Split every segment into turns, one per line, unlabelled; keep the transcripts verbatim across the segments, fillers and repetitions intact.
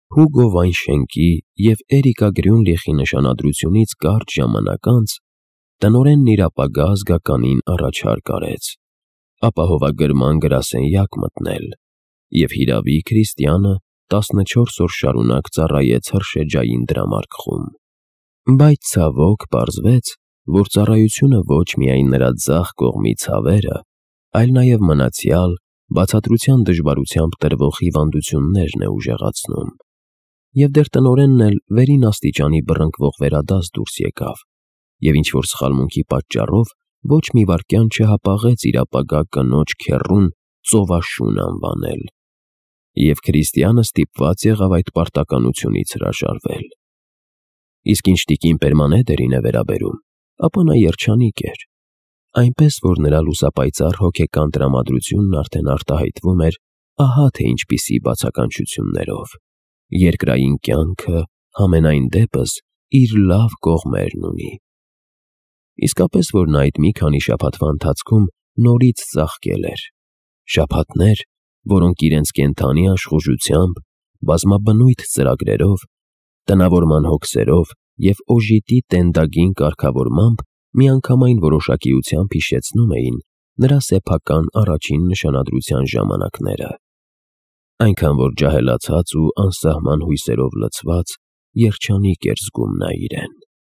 Հուգո Վայնշենկի և Էրիկա Գրյունլիխի նշանադրությունից կարճ ժամանակ անց տնօրենն իր ապագա ազգականին առաջարկ արեց ապահովագրման գրասենյակ մտնել, և հիրավի Քրիստիանը տասնչորս օր շարունակ ծառայեց հրշեջային դրամարկղում։ Բայց ցավոք պարզվեց, որ ծառայությունը ոչ միայն նրա ձախ կողմի ցավերը, այլ նաև մնացյալ, բացատրության դժվարությամբ տրվող հիվանդություններն է ուժեղացնում։ Եվ դեռ տնօրենն էլ վերին աստիճանի բռնկվող վերադաս դուրս եկավ, և ինչ-որ սխալմունքի պատճառով ոչ մի վայրկյան չհապաղեց իր ապագա կնոջ քեռուն ծովաշուն անվանել, և Քրիստիանը ստիպված եղավ այդ պարտականությունից հրաժարվել։ Իսկ ինչ տիկին Պերմանեդերին է վերաբերում, ապա նա երջանիկ էր, այնպես որ նրա լուսապայծառ հոգեկան տրամադրությունն արդեն արտահայտվում էր ահա թե ինչպիսի բացականչություններով. երկրային կյանքը համենայն դեպս իր լավ կողմերն ունի։ Իսկապես որ նա այդ մի քանի շաբաթվա ընթացքում նորից ծաղկել էր, շաբաթներ, որոնք իրենց կենդանի աշխուժությամբ, բազմաբնույթ ծրագրերով, տնավորման հոգսերով և օժիտի տենդագին կարգավորմամբ միանգամայն որոշակիությամբ հիշեցնում էին նրա սեփական առաջին նշանադրության ժամանակները, այնքան որ ջահելացած ու անսահման հույսերով լցված երջանիկ էր զգում նա իրեն։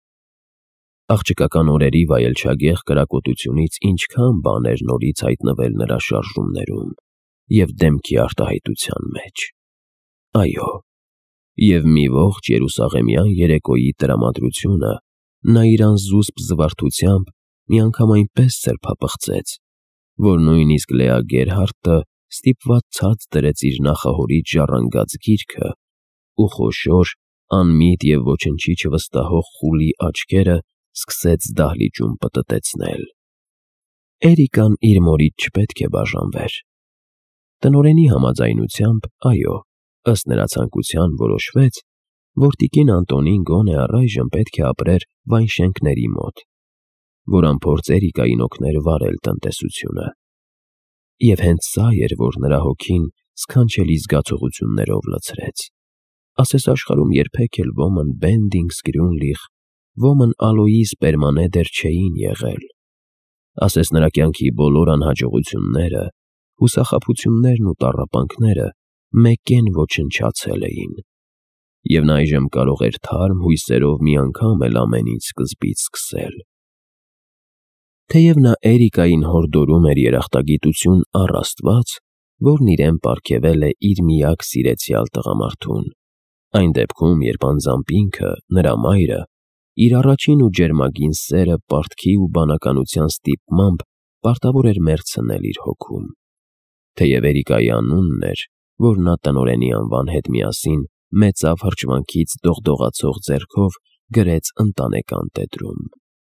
Աղջկական օրերի վայելչագեղ կրակոտությունից ինչքան բան էր նորից հայտնվել նրա շարժումներում և դեմքի արտահայտության մեջ։ Այո, և մի ողջ երուսաղեմյան երեկոյի տրամադրությունը նա իր անզուսպ զվարթությամբ միանգամ այնպես սրբապղծեց, որ նույնիսկ Լեա Գերհարդը ստիպված ցած դրեց իր նախահորից ժառանգած գիրքը ու խոշոր, անմիտ և ոչնչի չվստահող խուլի աչքերը սկսեց դահլիճում պտտեցնել։ Էրիկան իր մորից չպետք է բաժանվեր։ Տնօրենի համաձայնությամբ, այո, ըստ նրա ցանկության որոշվեց, որ տիկին Անտոնին գոնե առայժմ պետք է ապրեր Վայնշենկների մոտ, որ անփորձ Էրիկային օգներ վարել տնտեսությունը։ Եվ հենց սա էր, որ նրա հոգին սքանչելի զգացողություններով լցրեց։ Ասես աշխարհում երբեք էլ ոմն Բենդինգս Գրյունլիխ, ոմն Ալոյիս Պերմանեդեր չէին եղել։ Ասես նրա կյանքի բոլոր անհաջողությունները, հուսախաբություններն ու տառապանքները մեկեն ոչնչացել էին, և նա այժմ կարող էր թարմ հույսերով մի անգամ էլ ամեն ինչ սկզբից սկսել։ Թեև նա Էրիկային հորդորում էր երախտագիտություն առ Աստված, որն իրեն պարգևել է իր միակ սիրեցյալ տղամարդուն, այն դեպքում, երբ անձամբ ինքը, նրա մայրը, իր առաջին ու ջերմագին սերը պարտքի ու բանականության ստիպմամբ պարտավոր էր մեռցնել իր հոգում։ Թեև Էրիկայի անունն էր, որ նա տնօրենի անվան հետ միասին մեծավ հրճվանքից դողդողացող ձեռքով գրեց ընտանեկան տետրում։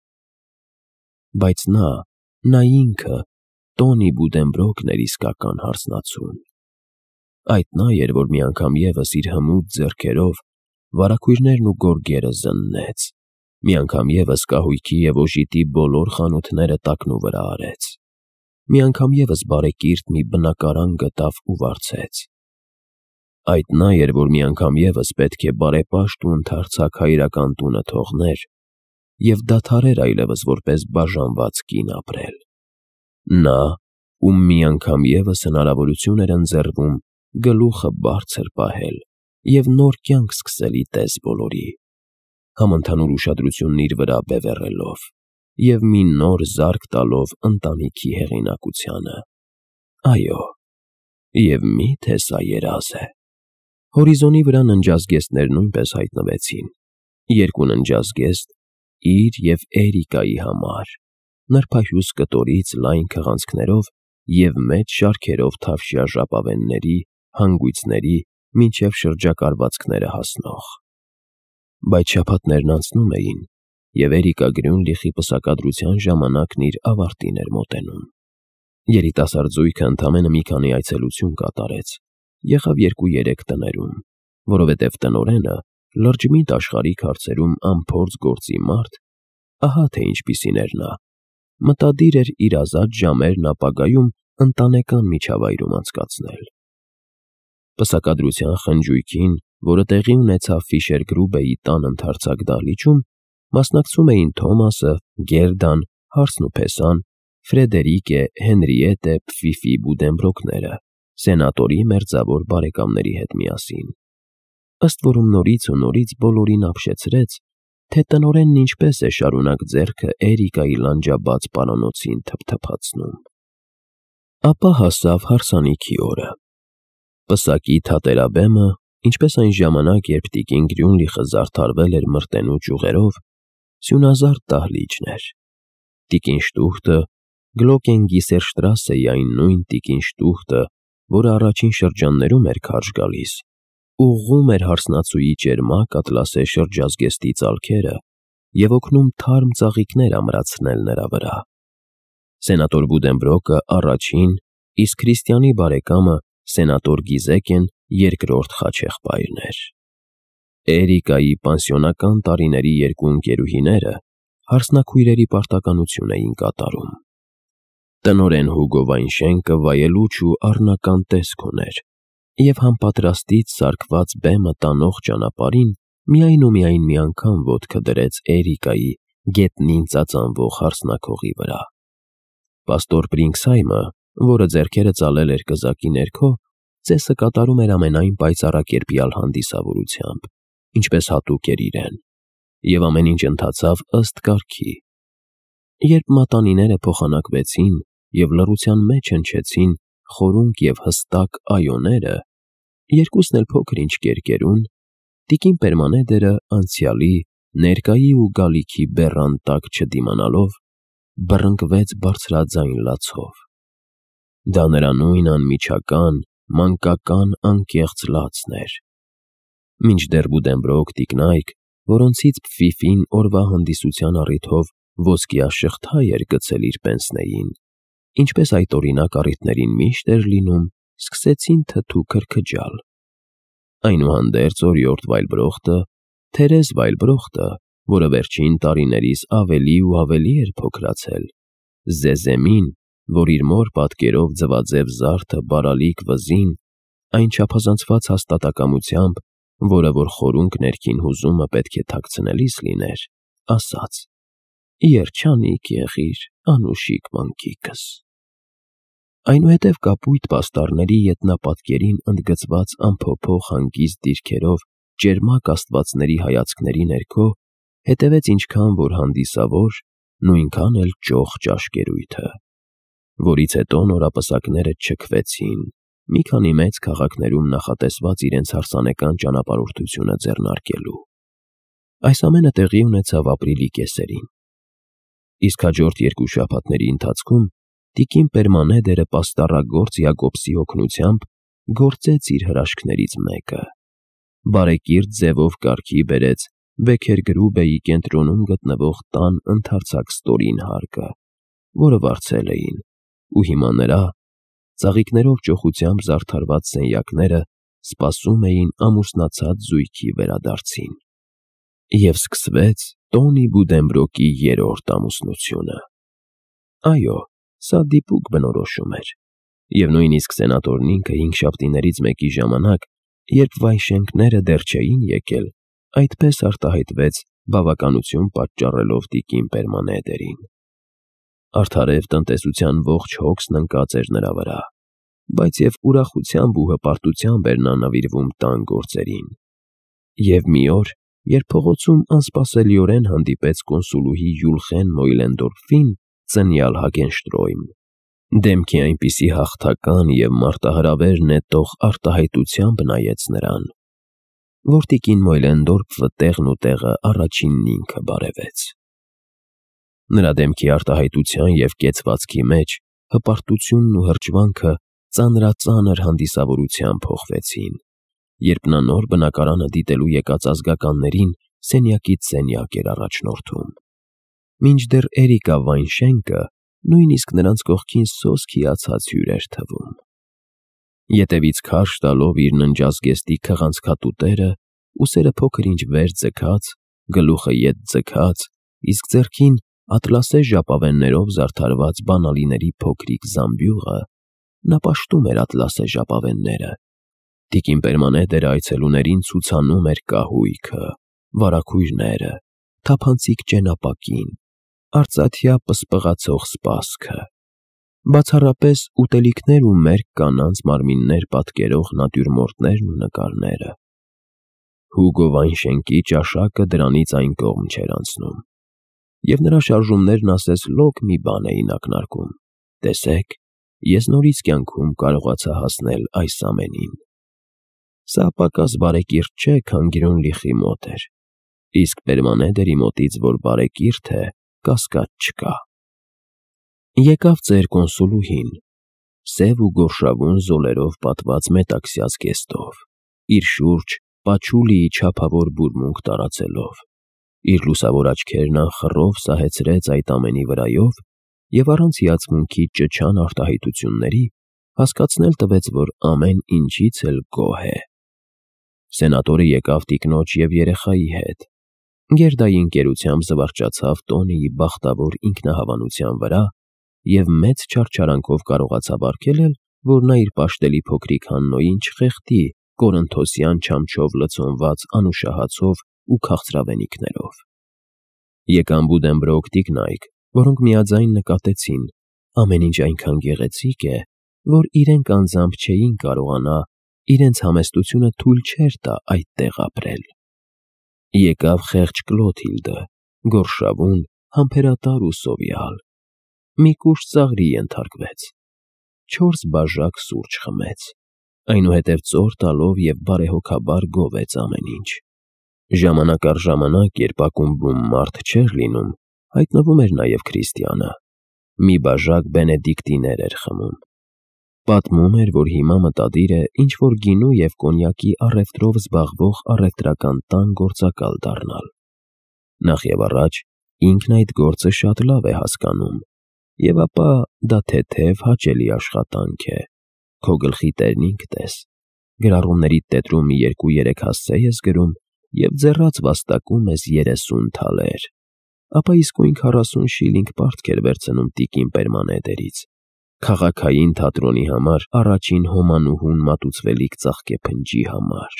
Բայց նա, նա ինքը, Տոնի Բուդենբրոկն էր իսկական հարսնացուն։ Այդ նա էր, որ մի անգամ ևս իր հմուտ ձեռքերով վարագույրներն ու գորգերը զննեց, մի անգամ ևս կահույքի և օժիտի բոլոր խանութները տակնուվրա արեց, մի անգամ ևս բարեկիրթ մի բնակարան գտավ ու վարձեց։ Այդ նա էր, որ մի անգամ ևս պետք է բարեպաշտ ու ընդարձակ հայրական տունը թողներ և դադարեր այլևս որպես բաժանված կին ապրել։ Նա, ում մի անգամ ևս հնարավորություն էր ընձեռվում գլուխը բարձր պահել և նոր կյանք սկսել ի տես բոլորի, համընդհանուր ուշադրությունն իր վրա բևեռելով և մի նոր զարկ տալով ընտանիքի հեղինակությանը։ Այո, և մի՞թե սա երազ է։ Հորիզոնի վրա ննջազգեստներ նույնպես հայտնվեցին, երկու ննջազգեստ իր և Էրիկայի համար, նրբահյուս կտորից լայն քղանցքներով և մեծ շարքերով թավշյա ժապավենների, հանգույցների մինչև շրջակալվածքները հասնող։ Բայց շաբաթներն անցնում էին, և Էրիկա Գրյունլիխի պսակադրության ժամանակն իր ավարտին էր մոտենում։ Երիտասարդ զույգը ընդամենը մի քանի այցելություն կատարեց, եղավ երկու-երեք տներում, որովհետև տնօրենը, լրջմիտ աշխարհիկ հարցերում անփորձ գործի մարդ, ահա թե ինչպիսին էր նա, մտադիր էր իր ազատ ժամերն ապագայում ընտանեկան միջավայրում անցկացնել։ Պսակադրության խնջույքին, որը տեղի ունեցավ Ֆիշեր Գրուբեի տան ընդարձակ դահլիճում, մասնակցում էին Թոմասը, Գերդան, Հարսն ու Փեսան, Ֆրեդերիկե, Հենրիետե, Պֆիֆի Բուդենբրոկները, սենատորի մերձավոր բարեկամների հետ միասին։ Ըստ որում նորից ու նորից բոլորին ապշեցրեց, թե տնօրենն ինչպես է շարունակ ձեռքը Էրիկայի լանջաբաց պարանոցին թփթփացնում։ Ապա հասավ հարսանիքի օրը։ Պսակի թատերաբեմը, ինչպես այն ժամանակ, երբ տիկին Գրյունլիխը զարդարվել էր մրտենու ճյուղերով, սյունազարդ դահլիճն էր։ Տիկին Շտուհտը, Գլոկենգիսերշտրասեի այն նույն տիկին Շտուհտը, որը առաջին շրջաններում էր քարշ գալիս, ուղղում էր հարսնացուի ճերմակ ատլասե շրջազգեստի ծալքերը և օգնում թարմ ծաղիկներ ամրացնել նրա վրա։ Սենատոր Բուդենբրոկը առաջին, իսկ Քրիստիանի բարեկամը սենատոր Գիզեկեն երկրորդ խաչեղբայրն էր։ Էրիկայի պանսիոնական տարիների երկու ընկերուհիները հարսնաքույրերի պարտականություն էին կատարում։ Տնօրեն Հուգո Վայնշենկը վայելուչ ու առնական տեսք ուներ, և համապատրաստից սարքված բեմը տանող ճանապարհին միայն ու միայն մի անգամ ոտքը դրեց Էրիկայի գետնին ծածանվող հարսնաքողի վրա։ Պաստոր Բրինքսհայմը, որը ձեռքերը ծալել էր կզակի ներքո, ծեսը կատարում էր ամենայն պայծառակերպյալ հանդիսավորությամբ, ինչպես հատուկ էր իրեն, և ամեն ինչ ընթացավ ըստ կարգի։ Երբ մատանիները փոխանակվեցին և լռության մեջ հնչեցին խորունկ և հստակ այոները, երկուսն էլ փոքր-ինչ կերկերուն, տիկին Պերմանեդերը անցյալի, ներկայի ու գալիքի բեռան տակ չդիմանալով, բռնկվեց բարձրաձայն լացով։ Դա նրա նույն անմիջական, մանկական անկեղծ լացն էր։ Մինչդեռ Բուդենբրոկ տիկնայք, որոնցից Պֆիֆին օրվա հանդիսության առիթով ոսկիաշղթա էր գցել իր պենսնեին, ինչպես այդ օրինակ առիթներին միշտ էր լինում, սկսեցին թթու քրքջալ։ Այնուհանդերձ օրիորդ Վայլբրոխտը, Թերեզ Վայլբրոխտը, որը վերջին տարիներիս ավելի ու ավելի էր փոքրացել, Զեզեմին, որ իր մոր պատկերով ձվաձև զարդը բարալիկ վզին, այն չափազանցված հաստատակամությամբ, որը որ խորունկ ներքին հուզումը պետք է թաքցնելիս լիներ, ասաց. «Երջանիկ եղիր, անուշիկ մանկիկս»։ Այնուհետև կապույտ պաստառների ետնապատկերին ընդգծված անփոփոխ հանգիստ դիրքերով ճերմակ աստվածների հայացքների ներքո հետևեց ինչքան որ հանդիսավոր, նույնքան էլ ճոխ ճաշկերույթը, որից հետո նորապսակները չքվեցին, մի քանի մեծ քաղաքներում նախատեսված իրենց հարսանեկան ճանապարհորդությունը ձեռնարկելու։ Այս ամենը տեղի ունեցավ ապրիլի կեսերին։ Իսկ հաջորդ երկու շաբաթների ընթացքում տիկին Պերմանեդերը պաստառագործ Յակոբսի օգնությամբ գործեց իր հրաշքներից մեկը։ Բարեկիրթ ձևով կարգի բերեց Բեքեր Գրուբեի կենտրոնում գտնվող տան ընդարձակ ստորին հարկը, որը վարձել էին, ու հիմա նրա ծաղիկներով ճոխությամբ զարդարված սենյակները սպասում էին ամուսնացած զույգի վերադարձին։ Եվ սկսվեց Տոնի Բուդենբրոկի երրորդ ամուսնությունը։ Այո, սա դիպուկ բնորոշում էր, և նույնիսկ սենատորն ինքը հինգշաբթիներից մեկի ժամանակ, երբ Վայնշենկները դեռ չէին եկել, այդպես արտահայտվեց բավականություն պատճառելով տիկին Պերմանեդերին։ Արդարև տնտեսության ողջ հոգսն ընկած էր նրա վրա, բայց և ուրախությամբ ու հպարտությամբ էր նա նվիրվում տան գործերին։ Եվ մի օր, երբ փողոցում անսպասելիորեն հանդիպեց կոնսուլուհի Յուլխեն Մոյլենդորֆին, ծնյալ Հագենշտրոյմ, դեմքի այնպիսի հաղթական և մարտահրավեր նետող արտահայտությամբ նայեց նրան, որ տիկին Մոյլենդորֆը տեղն ու տեղը առաջինն ինքը բարևեց։ Նրա դեմքի արտահայտության և կեցվածքի մեջ հպարտությունն ու հրճվանքը ծանրածանր հանդիսավորությամբ փոխվեցին, երբ նա նոր բնակարանը դիտելու եկած ազգականներին սենյակից սենյակ էր առաջնորդում, մինչդեռ Էրիկա Վայնշենկը նույնիսկ նրանց կողքին սոսկ հիացած հյուր էր թվում։ Ետևից քարշ տալով իր ննջազգեստի քղանցքատուտերը, ուսերը փոքր-ինչ վեր ձգած, գլուխը ետ ձգած, իսկ ձեռքին ատլասե ժապավեններով զարդարված բանալիների փոքրիկ զամբյուղը, նա պաշտում էր ատլասե ժապավենները, Տիկին Պերմանեդերը այցելուներին ցուցանում էր կահույքը, վարագույրները, թափանցիկ ճենապակին, արծաթյա պսպղացող սպասքը, բացառապես ուտելիքներ ու մերկ կանանց մարմիններ պատկերող նատյուրմորտներն ու նկարները։ Հուգո Վայնշենկի ճաշակը դրանից այն կողմ չէր անցնում, և նրա շարժումներն ասես լոկ մի բան էին ակնարկում. տեսեք, ես նորից կյանքում կարողացա հասնել այս ամենին։ Սա պակաս բարեկիրթ չէ, քան Գիրոնլիխի մոտ էր, իսկ Պերմանեդերի մոտից որ բարեկիրթ է, կասկած չկա։ Եկավ ծեր կոնսուլուհին, սև ու գորշավուն զոլերով պատված մետաքսյա զգեստով, իր շուրջ պաչուլիի չափավոր բուրմունք տարածելով, իր լուսավոր աչքերն անխռով սահեցրեց այդ ամենի վրայով և առանց հիացմունքի ճչան արտահայտությունների հասկացնել տվեց, որ ամեն ինչից էլ գոհ է։ Սենատորը եկավ տիկնոջ և երեխայի հետ, գերդայի ընկերությամբ զվարճացավ Տոնիի բախտավոր ինքնահավանության վրա և մեծ չարչարանքով կարողացավ արգելել, որ նա իր պաշտելի փոքրիկ Հաննոյին չխեղդի կորինթոսյան չամչով լցոնված անուշահացով ու քաղցրավենիքներով։ Եկան Բուդենբրոկ տիկնայք, որոնք միաձայն նկատեցին, ամեն ինչ այնքան գեղեցիկ է, որ իրենք անձամբ չէին կարողանա, իրենց համեստությունը թույլ չէր տա այդտեղ ապրել։ Եկավ խեղճ Կլոթիլդը, գորշավուն, համբերատար ու սովյալ, մի կուշտ ծաղրի ենթարկվեց, չորս բաժակ սուրճ խմեց, այնուհետև ծոր տալով և բարեհոգաբար գովեց ամեն ինչ։ Ժամանակ առ ժամանակ, երբ ակումբում մարդ չէր լինում, հայտնվում էր նաև քրիստիանը, մի բաժակ բենեդիկտիներ էր խմում։ Պատմում էր, որ հիմա մտադիր է ինչ-որ գինու և կոնյակի առևտրով զբաղվող առևտրական տան գործակալ դառնալ։ Նախ և առաջ ինքն այդ գործը շատ լավ է հասկանում, և ապա դա թեթև հաճելի աշխատանք է, քո գլխի տերն ինքդ ես, գրառումներիդ տետրում մի երկու-երեք հասցե ես գրում և ձեռաց վաստակում ես երեսուն թալեր, ապա իսկույն քառասուն շիլինգ պարտք էր վերցնում տիկին Պերմանեդերից, քաղաքային թատրոնի համար առաջին հոմանուհուն մատուցվելիք ծաղկեփնջի համար։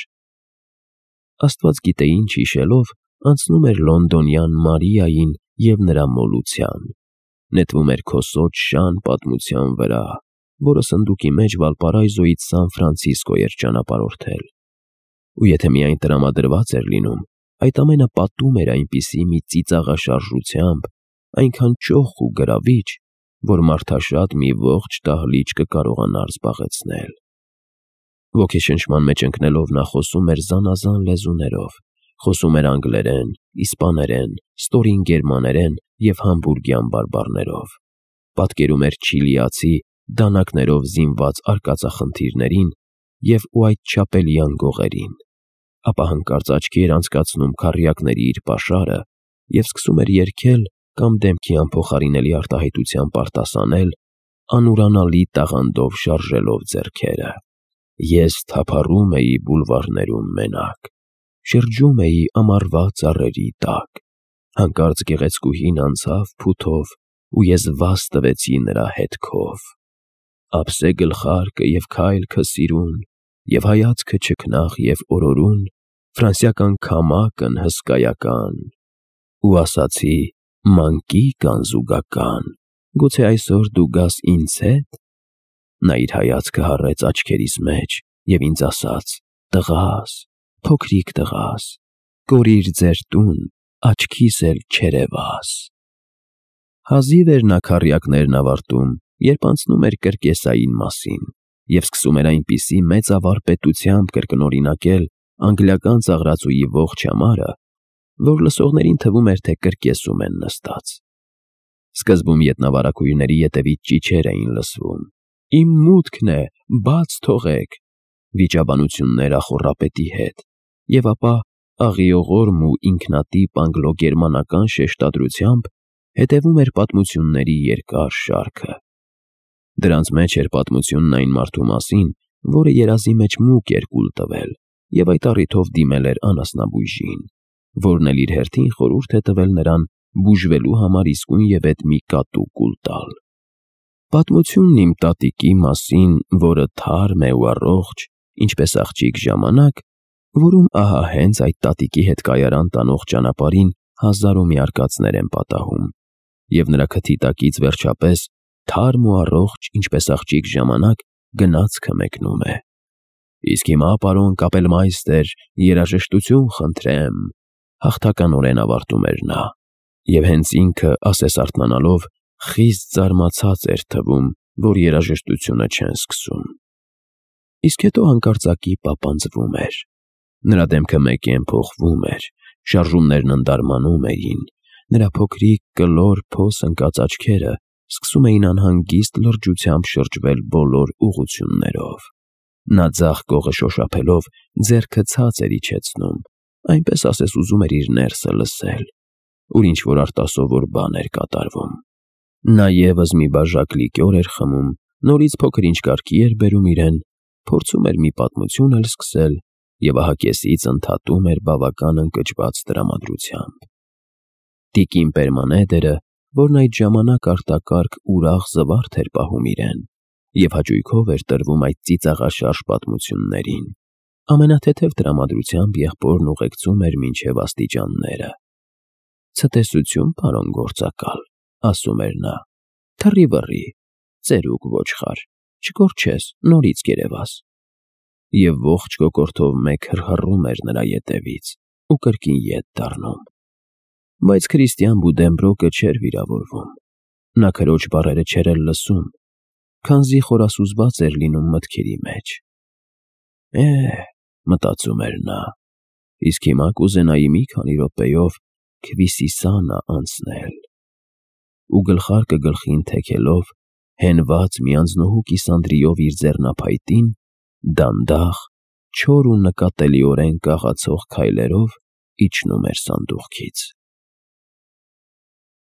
Աստված գիտե ինչ հիշելով, անցնում էր լոնդոնյան Մարիային և նրա մոլության, նետվում էր քոսոտ շան պատմության վրա, որը սնդուկի մեջ Վալպարայզոյից Սան Ֆրանցիսկո էր ճանապարհորդել, ու եթե միայն տրամադրված էր լինում, այդ ամենը պատում էր այնպիսի մի ծիծաղաշարժությամբ, այնքան ճոխ ու գրավիչ, որ մարդաշատ մի ողջ դահլիճ կկարողանար զբաղեցնել։ Ոգեշնչման մեջ ընկնելով նա խոսում էր զանազան լեզուներով, խոսում էր անգլերեն, իսպաներեն, ստորին գերմաներեն և համբուրգյան բարբառներով, պատկերում էր չիլիացի դանակներով զինված արկածախնդիրներին և ուայթչապելյան գողերին, ապա հանկարծ աչքի էր անցկացնում քառյակների իր պաշարը և սկսում էր երգել կամ դեմքի անփոխարինելի արտահայտությամբ արտասանել, անուրանալի տաղանդով շարժելով ձեռքերը. Ես թափառում էի բուլվարներում մենակ, շրջում էի ամառվա ծառերի տակ, հանկարծ գեղեցկուհին անցավ փութով ու ես վազ տվեցի նրա հետքով, ափսե գլխարկը և քայլքը սիրուն, և հայացքը չքնաղ և օրորուն, ֆրանսիական քամակն հսկայական, ու ասացի. «Մանկիկ անզուգական, գուցե այսօր դու գաս ինձ հետ»։ Նա իր հայացքը հառեց աչքերիս մեջ և ինձ ասաց. «Տղա՛ս, փոքրիկ տղա՛ս, կորիր ձեր տուն, աչքիս էլ չերևաս»։ Հազիվ էր նա քառյակներն ավարտում, երբ անցնում էր կրկեսային մասին և սկսում էր այնպիսի մեծավառ պետությամբ կրկնօրինակել անգլիական ծաղրածուի ողջ համարը, որ լսողներին թվում էր, թե կրկեսում են նստած։ Սկզբում ետնավարագույրների ետևից ճիչեր էին լսվում. «Իմ մուտքն է, բաց թողեք», վիճաբանություններ ախոռապետի հետ, և ապա աղիողորմ ու ինքնատիպ անգլո-գերմանական շեշտադրությամբ հետևում էր պատմությունների երկար շարքը։ Դրանց մեջ էր պատմությունն այն մարդու մասին, որը երազի մեջ մուկ էր կուլ տվել և այդ առիթով դիմել էր անասնաբույժին, որն էլ իր հերթին խորհուրդ է տվել նրան բուժվելու համար իսկույնևեթ մի կատու կուլ տալ։ Պատմությունն իմ տատիկի մասին, որը թարմ է ու առողջ, ինչպես աղջիկ ժամանակ, որում ահա հենց այդ տատիկի հետ կայարան տանող ճանապարհին հազար ու մի արկածներ են պատահում, և նրա քթի տակից վերջապես թարմ ու առողջ, ինչպես աղջիկ ժամանակ, գնացքը մեկնում է։ «Իսկ հիմա, պարոն կապելմայստեր, երաժշտություն խնդրեմ», հաղթականորեն ավարտում էր նա, և հենց ինքը, ասես արթնանալով, խիստ զարմացած էր թվում, որ երաժշտությունը չեն սկսում։ Իսկ հետո հանկարծակի պապանձվում էր։ Նրա դեմքը մեկեն փոխվում էր, շարժումներն ընդարմանում էին, նրա փոքրիկ, կլոր, փոս ընկած աչքերը սկսում էին անհանգիստ լրջությամբ շրջվել բոլոր ուղղություններով։ Նա ձախ կողը շոշափելով ձեռքը ցած էր իջեցնում, այնպես ասես ուզում էր իր ներսը լսել, ուր ինչ-որ արտասովոր բան էր կատարվում։ Նա ևս մի բաժակ լիկյոր էր խմում, նորից փոքր-ինչ կարգի էր բերում իրեն, փորձում էր մի պատմություն էլ սկսել և ահա կեսից ընդհատում էր բավական ընկճված տրամադրությամբ։ Տիկին Պերմանեդերը, որն այդ ժամանակ արտակարգ ուրախ զվարթ էր պահում իրեն և հաճույքով էր տրվում այդ ծիծաղաշարժ պատմություններին, ամենաթեթև տրամադրությամբ եղբորն ուղեկցում էր մինչև աստիճանները։ «Ցտեսություն, պարոն գործակալ», ասում էր նա, «թռի-վռի, ծերուկ ոչխար, չկորչես, նորից կերևաս»։ Եվ ողջ կոկորդով մեկ հռհռում էր նրա ետևից ու կրկին ետ դառնում։ Բայց Քրիստիան Բուդենբրոկը չէր վիրավորվում։ Նա քրոջ բառերը չէր էլ լսում, քանզի խորասուզված էր լինում մտքերի մեջ։ «Է՛հ», մտածում էր նա, «իսկ հիմա կուզենայի մի քանի րոպեով Քվիսիսանա անցնել»։ Ու գլխարկը գլխին թեքելով, հենված մի անձնուհու կիսանդրիով իր ձեռնափայտին, դանդաղ, չոր ու նկատելիորեն կաղացող քայլերով իջնում էր սանդուղքից։